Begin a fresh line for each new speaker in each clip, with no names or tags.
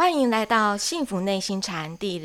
欢迎来到幸福内心禅第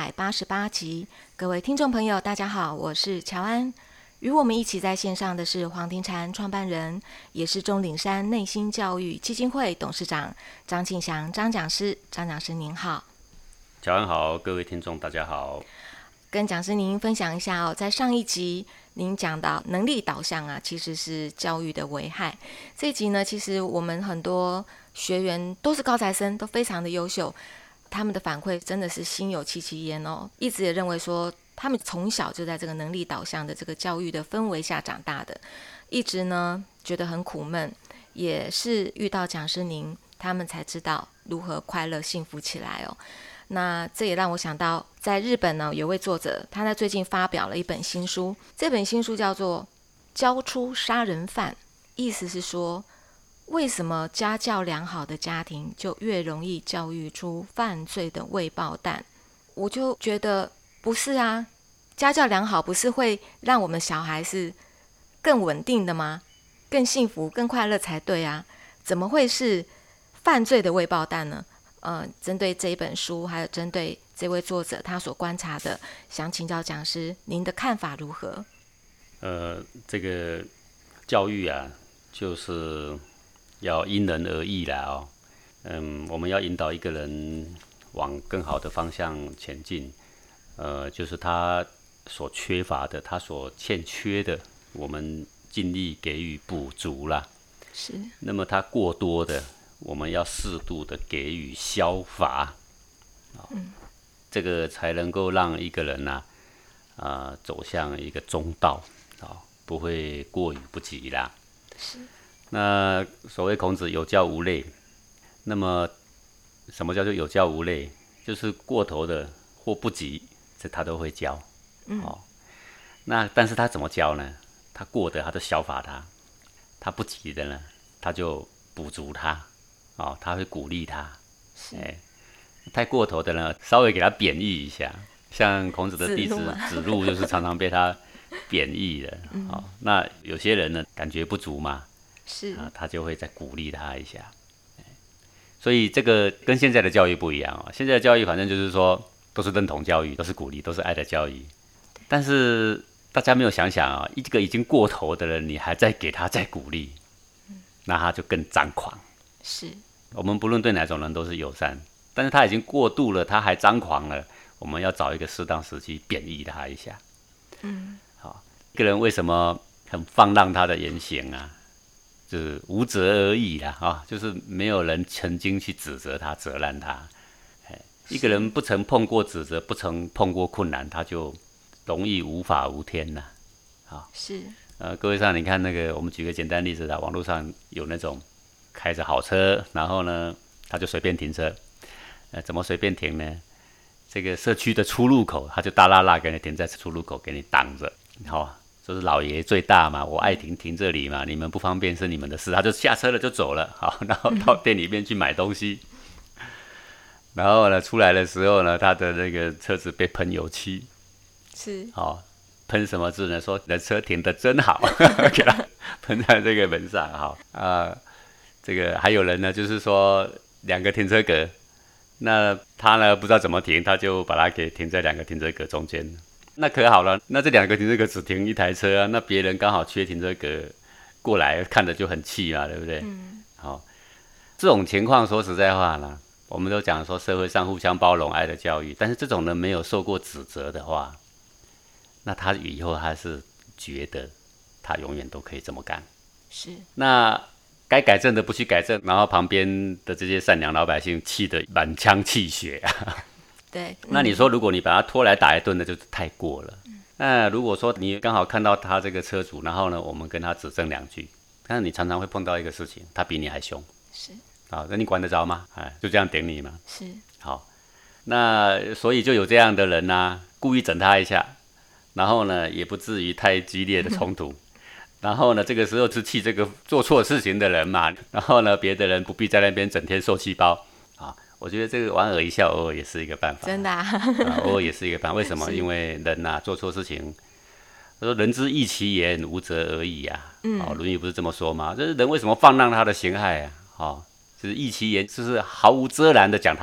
288集。各位听众朋友，大家好，我是乔安。与我们一起在线上的是黄庭禅创办人，也是钟岭山内心教育基金会董事长张庆祥张讲师。张讲师您好。
乔安好，各位听众大家好。
跟讲师您分享一下在上一集您讲到能力导向其实是教育的危害。这一集呢，其实我们很多学员都是高材生，都非常的优秀，他们的反馈真的是心有戚戚焉一直也认为说他们从小就在这个能力导向的这个教育的氛围下长大的，一直呢觉得很苦闷，也是遇到讲师您，他们才知道如何快乐幸福起来那这也让我想到，在日本呢，有位作者，他在最近发表了一本新书，这本新书叫做《教出杀人犯》，意思是说，为什么家教良好的家庭就越容易教育出犯罪的未爆弹？我就觉得不是啊，家教良好不是会让我们小孩是更稳定的吗？更幸福、更快乐才对啊，怎么会是犯罪的未爆弹呢？针对这一本书，还有针对这位作者他所观察的，想请教讲师您的看法如何？
这个教育就是要因人而异啦我们要引导一个人往更好的方向前进，就是他所缺乏的，他所欠缺的，我们尽力给予补足啦。
是。
那么他过多的，我们要适度的给予消罚，这个才能够让一个人走向一个中道，不会过于不及啦。
是。那
所谓孔子有教无类，那么什么叫做有教无类？就是过头的或不及，这他都会教。那但是他怎么教呢？他过的他就消罚他，他不及的呢，他就补足他。他会鼓励他，太过头的呢，稍微给他贬义一下。像孔子的弟子子路，就是常常被他贬义的。那有些人呢，感觉不足嘛，是他就会再鼓励他一下。所以这个跟现在的教育不一样现在的教育反正就是说，都是认同教育，都是鼓励，都是爱的教育。但是大家没有想想一个已经过头的人，你还在给他再鼓励，那他就更张狂。是，我们不论对哪种人都是友善，但是他已经过度了，他还张狂了，我们要找一个适当时机贬义他一下。一个人为什么很放浪他的言行就是无责而已啦就是没有人曾经去指责他、责难他。一个人不曾碰过指责，不曾碰过困难，他就容易无法无天啦。是。各位上，你看那个，我们举个简单例子网络上有那种开着好车，然后呢，他就随便停车。怎么随便停呢？这个社区的出入口，他就大拉拉给你停在出入口，给你挡着。就是老爷最大嘛，我爱停这里嘛，你们不方便是你们的事。他就下车了就走了，然后到店里面去买东西。然后呢，出来的时候呢，他的那个车子被喷油漆。是。喷什么字呢？说你的车停得真好，给他喷在这个门上这个还有人呢，就是说2个停车格，那他呢不知道怎么停，他就把它给停在2个停车格中间。那可好了，那这2个停车格只停1台车那别人刚好缺停车格过来，看着就很气嘛，对不对？这种情况说实在话呢，我们都讲说社会上互相包容、爱的教育，但是这种人没有受过指责的话，那他以后他是觉得他永远都可以这么干。是。那该改正的不去改正，然后旁边的这些善良老百姓气得满腔气血对。那你说，如果你把他拖来打一顿的，就太过了。那如果说你刚好看到他这个车主，然后呢，我们跟他指正2句，但是你常常会碰到一个事情，他比你还凶。是。那你管得着吗？就这样顶你吗？是。好，那所以就有这样的人故意整他一下，然后呢，也不至于太激烈的冲突。然后呢，这个时候是气这个做错事情的人嘛，然后呢，别的人不必在那边整天受气包我觉得这个莞尔一笑，偶尔也是一个办法。真的偶尔也是一个办法。为什么？因为人做错事情，他说人之异其言，无责而已论语不是这么说吗？就是人为什么放浪他的形骸就是异其言，就是毫无遮拦的讲他的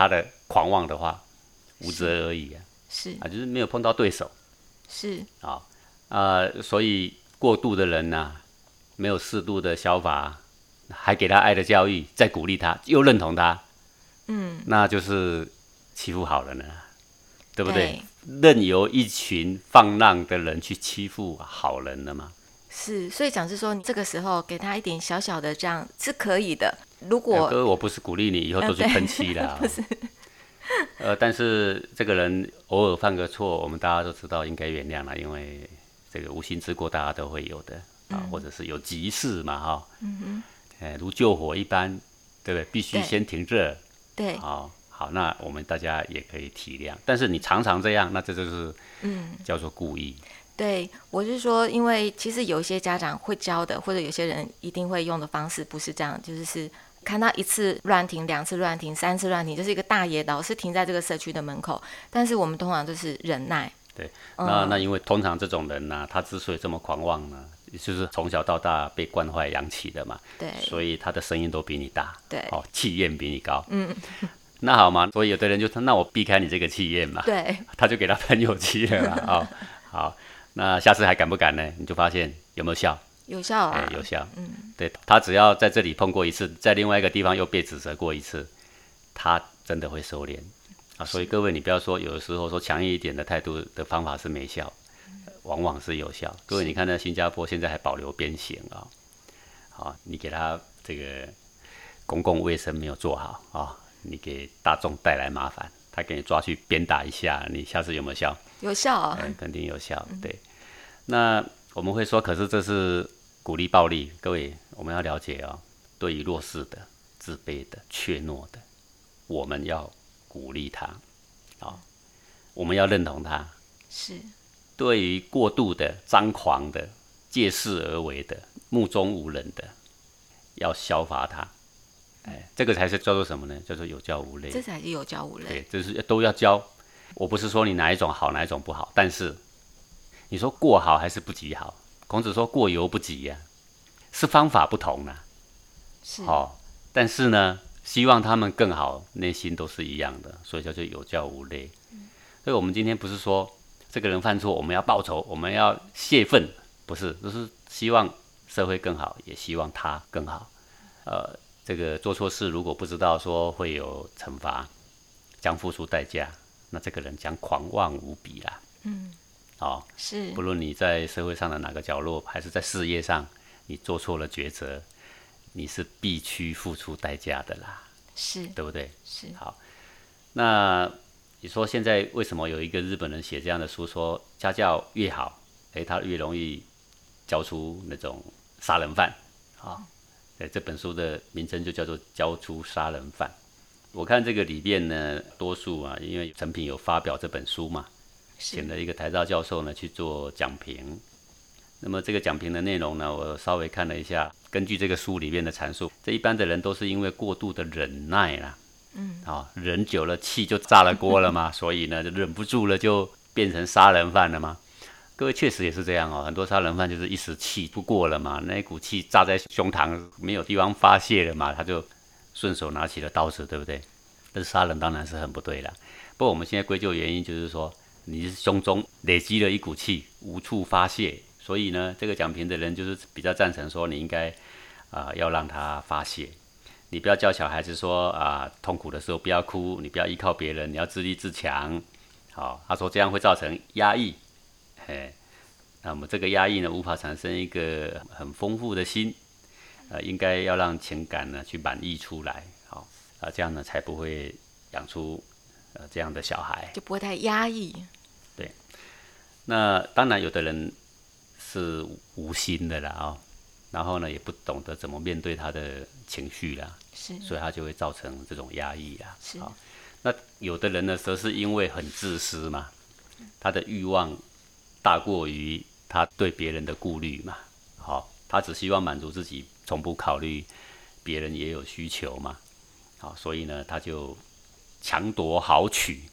狂妄的话，无辙而已啊。
是
啊，就是没有碰到对手
是
所以过度的人呐、没有适度的消法，还给他爱的教育，再鼓励他，又认同他，那就是欺负好人了，对不对？任由一群放浪的人去欺负好人了嘛。
是，所以讲是说，你这个时候给他一点小小的这样是可以的。如果
哥，我不是鼓励你以后都去喷漆啦、
不是
但是这个人偶尔犯个错，我们大家都知道应该原谅了，因为这个无心之过大家都会有的啊，或者是有急事嘛哈，如救火一般，对不对？必须先停热，
对，
好，那我们大家也可以体谅。但是你常常这样，那这就是叫做故意。
对，我是说，因为其实有一些家长会教的，或者有些人一定会用的方式不是这样，就是看到一次乱停、2次乱停、3次乱停，就是一个大野岛，是停在这个社区的门口。但是我们通常都是忍耐。
对，那因为通常这种人呢、他之所以这么狂妄呢，就是从小到大被惯坏养起的嘛。
对，
所以他的声音都比你大。
对，
气焰比你高。那好嘛，所以有的人就说，那我避开你这个气焰嘛。
对，
他就给他喷油漆了嘛。好，那下次还敢不敢呢？你就发现有没有效？
有效啊，
有效。对，他只要在这里碰过一次，在另外一个地方又被指责过一次，他真的会收敛啊。所以各位，你不要说有的时候说强硬一点的态度的方法是没效，往往是有效。各位，你看那新加坡现在还保留鞭刑啊。好，你给他这个公共卫生没有做好啊，你给大众带来麻烦，他给你抓去鞭打一下，你下次有没有效？
有效啊，
肯定有效。对，那我们会说，可是这是鼓励暴力。各位，我们要了解哦，对于弱势的、自卑的、怯懦的，我们要鼓励他，我们要认同他。
是。
对于过度的、张狂的、借势而为的、目中无人的，要消罚他。这个才是叫做什么呢？叫做有教无类。
这才是有教无类。
对，就是都要教。我不是说你哪一种好，哪一种不好，但是你说过好还是不及好？孔子说过犹不及呀，是方法不同啦。
是。
但是呢，希望他们更好，内心都是一样的，所以叫做有教无类。所以我们今天不是说这个人犯错，我们要报仇，我们要泄愤，不是，就是希望社会更好，也希望他更好。这个做错事如果不知道说会有惩罚，将付出代价，那这个人将狂妄无比啦。
是。
不论你在社会上的哪个角落，还是在事业上，你做错了抉择，你是必须付出代价的啦。
是，
对不对？
是。
好，那你说现在为什么有一个日本人写这样的书，说家教越好，他越容易教出那种杀人犯啊？这本书的名称就叫做《教出杀人犯》。我看这个里面呢，多数因为陈平有发表这本书嘛，请了一个台大教授呢去做讲评。那么这个讲评的内容呢，我稍微看了一下，根据这个书里面的阐述，这一般的人都是因为过度的忍耐啦，忍久了气就炸了锅了嘛，所以呢就忍不住了，就变成杀人犯了嘛。各位确实也是这样很多杀人犯就是一时气不过了嘛，那一股气炸在胸膛，没有地方发泄了嘛，他就顺手拿起了刀子，对不对？但是杀人当然是很不对啦。不过我们现在归咎原因就是说，你是胸中累积了一股气，无处发泄，所以呢，这个讲评的人就是比较赞成说，你应该要让他发泄。你不要叫小孩子说痛苦的时候不要哭，你不要依靠别人，你要自立自强。好，他说这样会造成压抑。那么这个压抑呢，无法产生一个很丰富的心，应该要让情感呢去满溢出来，这样呢才不会养出这样的小孩，
就不会太压抑。
对，那当然有的人是无心的啦然后呢也不懂得怎么面对他的情绪啦，所以他就会造成这种压抑啦。那有的人呢，则是因为很自私嘛，他的欲望大过于他对别人的顾虑嘛，他只希望满足自己，从不考虑别人也有需求嘛，所以呢，他就强夺豪取，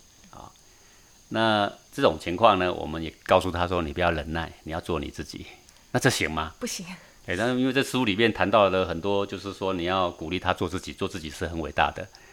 那这种情况呢，我们也告诉他说，你不要忍耐，你要做你自己，那这行吗？
不行。
但是因为这书里面谈到了很多，就是说你要鼓励他做自己，做自己是很伟大的。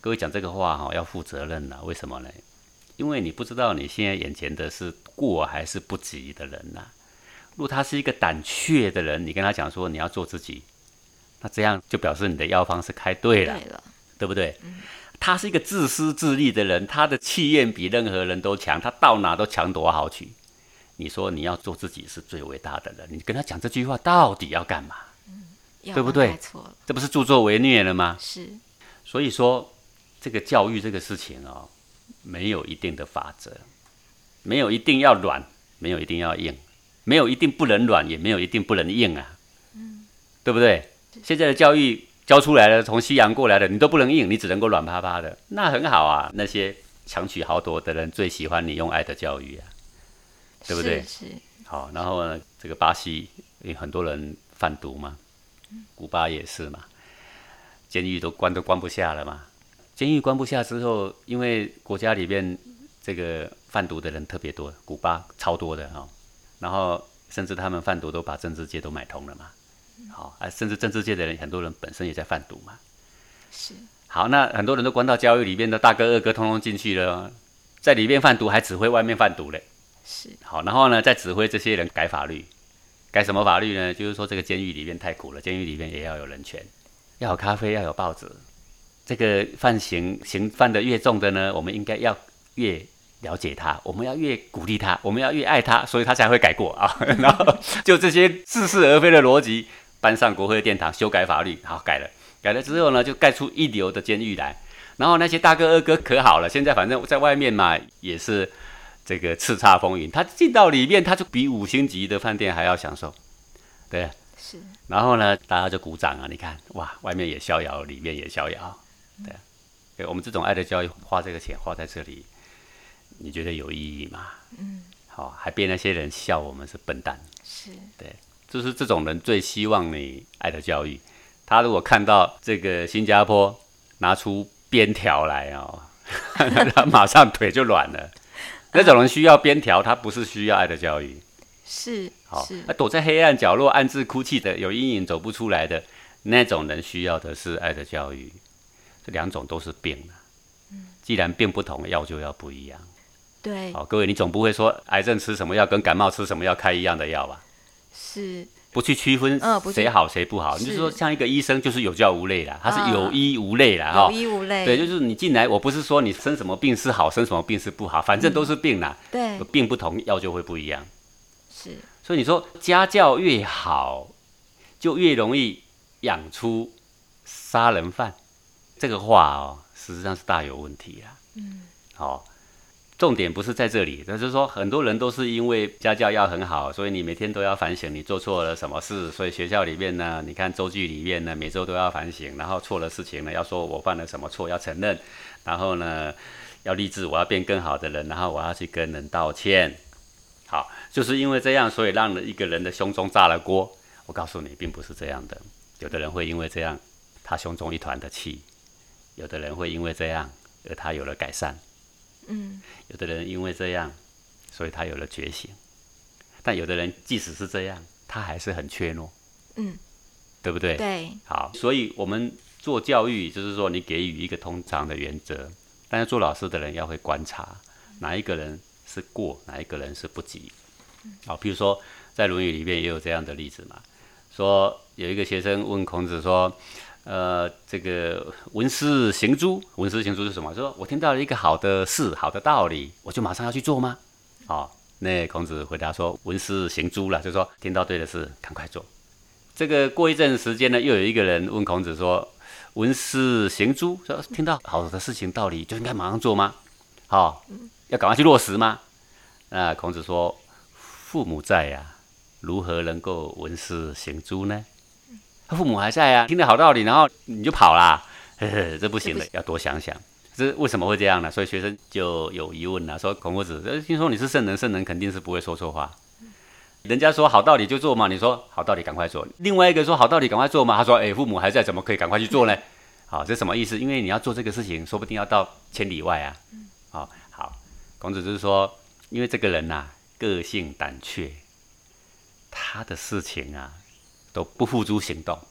各位讲这个话哈，要负责任啦。为什么呢？因为你不知道你现在眼前的是过还是不及的人呐。如果他是一个胆怯的人，你跟他讲说你要做自己，那这样就表示你的药方是开对了，对不对？他是一个自私自利的人，他的气焰比任何人都强，他到哪都强夺好取。你说你要做自己是最伟大的人，你跟他讲这句话到底要干嘛？对不对？这不是助纣为虐了吗？
是。
所以说，这个教育这个事情哦，没有一定的法则，没有一定要软，没有一定要硬，没有一定不能软，也没有一定不能硬啊，对不对？现在的教育教出来的，从西洋过来的，你都不能硬，你只能够软趴趴的，那很好啊。那些强取豪夺的人最喜欢你用爱的教育啊，对不对？
是。
好，然后呢，这个巴西很多人贩毒嘛，古巴也是嘛。监狱都关不下了嘛。监狱关不下之后，因为国家里面这个贩毒的人特别多，古巴超多的哈。然后甚至他们贩毒都把政治界都买通了嘛。好甚至政治界的人很多人本身也在贩毒嘛。
是。好，
那很多人都关到监狱里面的大哥二哥通通进去了，在里面贩毒还指挥外面贩毒嘞。
是。
好，然后呢再指挥这些人改法律，改什么法律呢？就是说这个监狱里面太苦了，监狱里面也要有人权。要有咖啡，要有报纸。这个刑犯的越重的呢，我们应该要越了解他，我们要越鼓励他，我们要越爱他，所以他才会改过啊。然后就这些似是而非的逻辑搬上国会殿堂修改法律，好改了之后呢，就盖出一流的监狱来。然后那些大哥二哥可好了，现在反正在外面嘛，也是这个叱咤风云。他进到里面，他就比5星级的饭店还要享受，对。
是。
然后呢，大家就鼓掌啊！你看，哇，外面也逍遥，里面也逍遥，对。我们这种爱的教育，花这个钱花在这里，你觉得有意义吗？好，还被那些人笑我们是笨蛋。
是。对。
就是这种人最希望你爱的教育。他如果看到这个新加坡拿出鞭条来哦，他马上腿就软了。那种人需要鞭条，他不是需要爱的教育。
是。
好，躲在黑暗角落暗自哭泣的，有阴影走不出来的那种人，需要的是爱的教育。这两种都是病了。既然病不同，药就要不一样。
对。
好，各位，你总不会说癌症吃什么药跟感冒吃什么药开一样的药吧？
是。
不去区分谁好谁不好，你就说像一个医生就是有教无类啦，他是有医无类啦，
有医无类。
对，就是你进来，我不是说你生什么病是好，生什么病是不好，反正都是病啦。
对。
病不同，药就会不一样。
是。
所以你说家教越好，就越容易养出杀人犯，这个话哦，实际上是大有问题啦。好，重点不是在这里，就是说很多人都是因为家教要很好，所以你每天都要反省你做错了什么事，所以学校里面呢，你看周记里面呢，每周都要反省，然后错了事情呢，要说我犯了什么错，要承认，然后呢，要立志我要变更好的人，然后我要去跟人道歉。好，就是因为这样，所以让一个人的胸中炸了锅。我告诉你，并不是这样的。有的人会因为这样，他胸中一团的气；有的人会因为这样，而他有了改善。有的人因为这样，所以他有了觉醒。但有的人即使是这样，他还是很怯懦。对不对？
对。
好，所以我们做教育，就是说你给予一个通常的原则，但是做老师的人要会观察哪一个人是过，哪一个人是不及。好，比如说在《论语》里面也有这样的例子嘛，说有一个学生问孔子说，这个闻思行诸，闻思行诸是什么？说我听到了一个好的事、好的道理，我就马上要去做吗？好，那孔子回答说，闻思行诸了，就是说听到对的事，赶快做。这个过一阵时间呢，又有一个人问孔子说，闻思行诸，说听到好的事情道理就应该马上做吗？好，要赶快去落实吗？那孔子说，父母在呀，如何能够闻思行诸呢？父母还在啊，听到好道理，然后你就跑啦，这不行的，要多想想。这为什么会这样呢？所以学生就有疑问了，说孔夫子，听说你是圣人，圣人肯定是不会说错话。人家说好道理就做嘛，你说好道理赶快做。另外一个说好道理赶快做嘛，他说父母还在，怎么可以赶快去做呢？好，这什么意思？因为你要做这个事情，说不定要到千里外啊。好，孔子就是说，因为这个人啊，个性胆怯，他的事情啊都不付诸行动，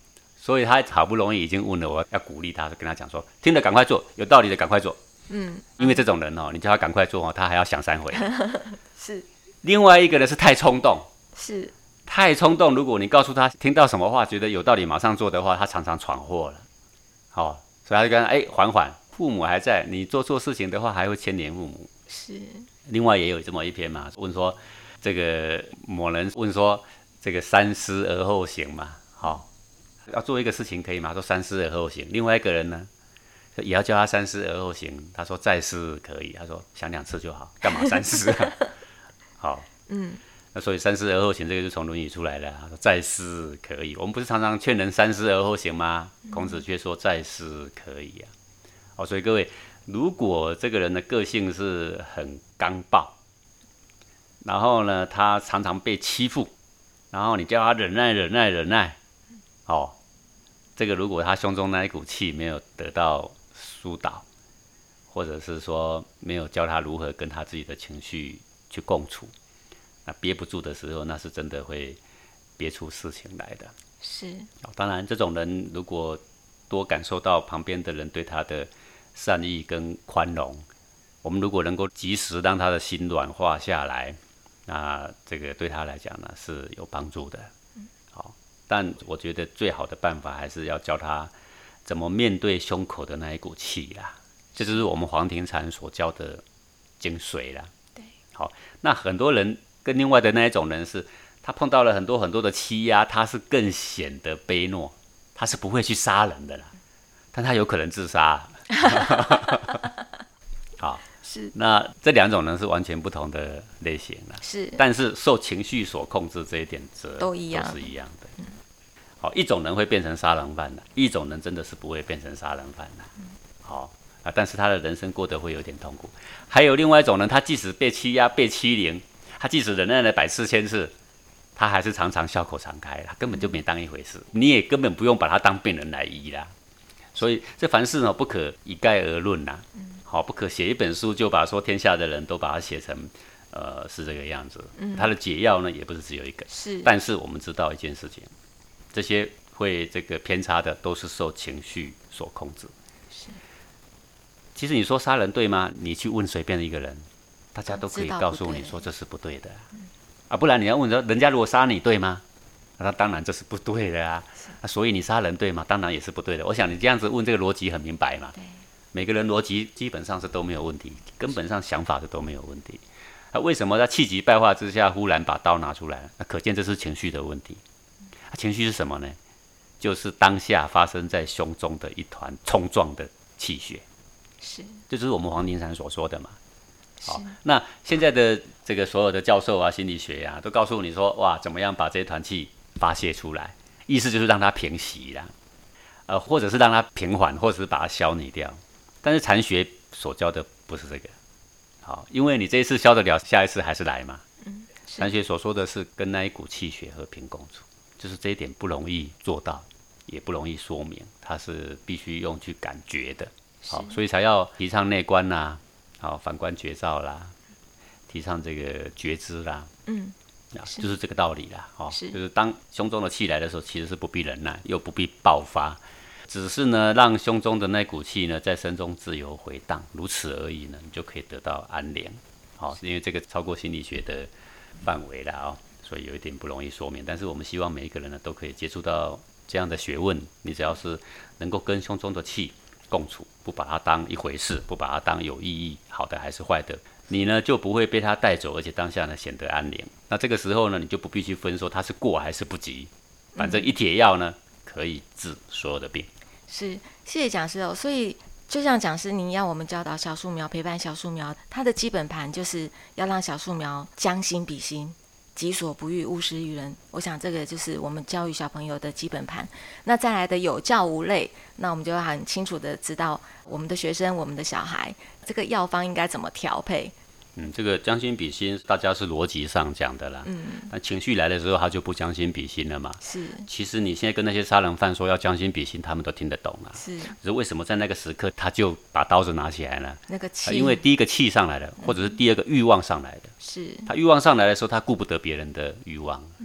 所以他好不容易已经问了，我要鼓励他，跟他讲说，听了赶快做，有道理的赶快做。因为这种人你叫他赶快做他还要想3回。
是。
另外一个呢是太冲动，
是
太冲动。如果你告诉他听到什么话，觉得有道理马上做的话，他常常闯祸了。所以他就跟他缓缓，父母还在，你做错事情的话还会牵连父母。
是。
另外也有这么一篇嘛，问说这个某人问说这个三思而后行嘛，要做一个事情可以吗？说三思而后行。另外一个人呢，也要叫他三思而后行。他说再思可以，他说想2次就好，干嘛三思啊？好，那所以三思而后行这个就从《论语》出来了。他说再思可以，我们不是常常劝人三思而后行吗？孔子却说再思可以啊。所以各位，如果这个人的个性是很刚暴，然后呢，他常常被欺负，然后你叫他忍耐，这个如果他胸中那一股气没有得到疏导，或者是说没有教他如何跟他自己的情绪去共处，那憋不住的时候，那是真的会憋出事情来的。
是。
当然，这种人如果多感受到旁边的人对他的善意跟宽容，我们如果能够及时让他的心软化下来，那这个对他来讲呢是有帮助的。但我觉得最好的办法还是要教他怎么面对胸口的那一股气啦，这就是我们黄庭禅所教的精髓啦。
对。
那很多人跟另外的那一种人是，他碰到了很多的欺压，他是更显得卑懦，他是不会去杀人的啦，但他有可能自杀。是。那这2种人是完全不同的类型啦。
是。
但是受情绪所控制这一点都是一样的。一种人会变成杀人犯的，一种人真的是不会变成杀人犯的。但是他的人生过得会有点痛苦。还有另外一种人，他即使被欺压、被欺凌，他即使忍耐了百次千次，他还是常常笑口常开，他根本就没当一回事，你也根本不用把他当病人来医啦。所以这凡事不可一概而论啦。不可写一本书就把说天下的人都把它写成是这个样子。他的解药呢也不是只有一个。
是。
但是我们知道一件事情，这些会这个偏差的都是受情绪所控制。是。其实你说杀人对吗？你去问随便的一个人，大家都可以告诉你说这是不对的。不然你要问说人家如果杀你对吗？那当然这是不对的啊。所以你杀人对吗？当然也是不对的。我想你这样子问，这个逻辑很明白嘛。每个人逻辑基本上是都没有问题，根本上想法是都没有问题。为什么在气急败坏之下忽然把刀拿出来？可见这是情绪的问题。情绪是什么呢？就是当下发生在胸中的一团冲撞的气血。是。这就是我们黄庭禅所说的嘛。那现在的这个所有的教授啊、心理学啊，都告诉你说，哇，怎么样把这一团气发泄出来？意思就是让它平息啦，或者是让它平缓，或者是把它消弭掉。但是禅学所教的不是这个。因为你这一次消得了，下一次还是来嘛。禅学所说的是跟那一股气血和平共处，就是这一点不容易做到，也不容易说明，它是必须用去感觉的。所以才要提倡内观啦，反观觉照啦，提倡这个觉知啦。就是这个道理啦。就是当胸中的气来的时候，其实是不必忍耐，又不必爆发，只是呢让胸中的那股气呢在身中自由回荡，如此而已呢，你就可以得到安宁。因为这个超过心理学的范围了所以有一点不容易说明。但是我们希望每一个人呢都可以接触到这样的学问，你只要是能够跟胸中的气共处，不把它当一回事，不把它当有意义，好的还是坏的，你呢就不会被它带走，而且当下呢显得安宁。那这个时候呢，你就不必去分说它是过还是不及，反正一帖药呢可以治所有的病。
是，谢谢讲师哦。所以就像讲师您要我们教导小树苗，陪伴小树苗，它的基本盘就是要让小树苗将心比心，己所不欲，勿施于人。我想这个就是我们教育小朋友的基本盘。那再来的有教无类，那我们就很清楚的知道我们的学生、我们的小孩，这个药方应该怎么调配。
这个将心比心，大家是逻辑上讲的啦。那情绪来的时候，他就不将心比心了嘛。是。其实你现在跟那些杀人犯说要将心比心，他们都听得懂啊。是。可是为什么在那个时刻他就把刀子拿起来了？那个气，因为第一个气上来了，或者是第二个欲望上来的。是。他欲望上来的时候，他顾不得别人的欲望。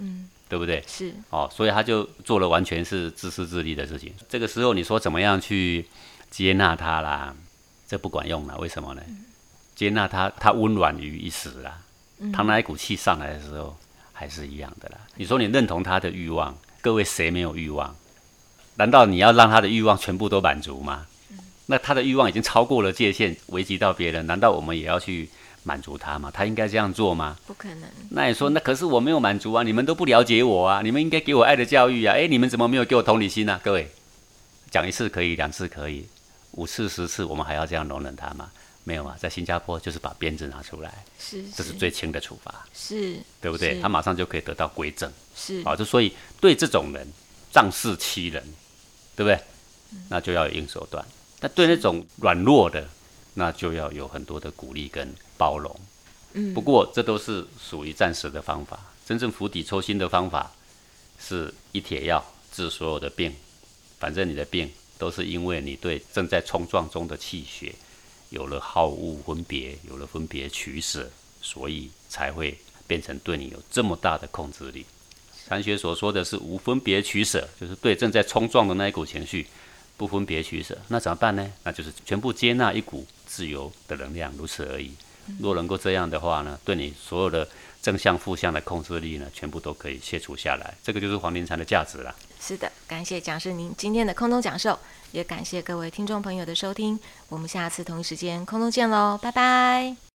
对不对？
是
所以他就做了完全是自私自利的事情。这个时候你说怎么样去接纳他啦？这不管用了，为什么呢？接纳他，他温软于一时啦。他那一股气上来的时候，还是一样的啦。你说你认同他的欲望，各位谁没有欲望？难道你要让他的欲望全部都满足吗？那他的欲望已经超过了界限，危及到别人，难道我们也要去满足他吗？他应该这样做吗？
不可能。
那你说，那可是我没有满足啊，你们都不了解我啊，你们应该给我爱的教育啊，你们怎么没有给我同理心啊？各位，讲一次可以，2次可以，5次10次，我们还要这样容忍他吗？没有啊，在新加坡就是把鞭子拿出来，这是最轻的处罚，对不对？他马上就可以得到归正，就所以对这种人仗势欺人，对不对？那就要有硬手段。但对那种软弱的，那就要有很多的鼓励跟包容。不过这都是属于暂时的方法，真正釜底抽薪的方法是一帖药治所有的病。反正你的病都是因为你对正在冲撞中的气血有了好恶分别，有了分别取舍，所以才会变成对你有这么大的控制力。禅学所说的是无分别取舍，就是对正在冲撞的那一股情绪不分别取舍。那怎么办呢？那就是全部接纳一股自由的能量，如此而已。若能够这样的话呢，对你所有的正向负向的控制力呢，全部都可以卸除下来。这个就是黄庭禅的价值啦。
是的，感谢讲师您今天的空中讲授，也感谢各位听众朋友的收听。我们下次同一时间空中见喽，拜拜。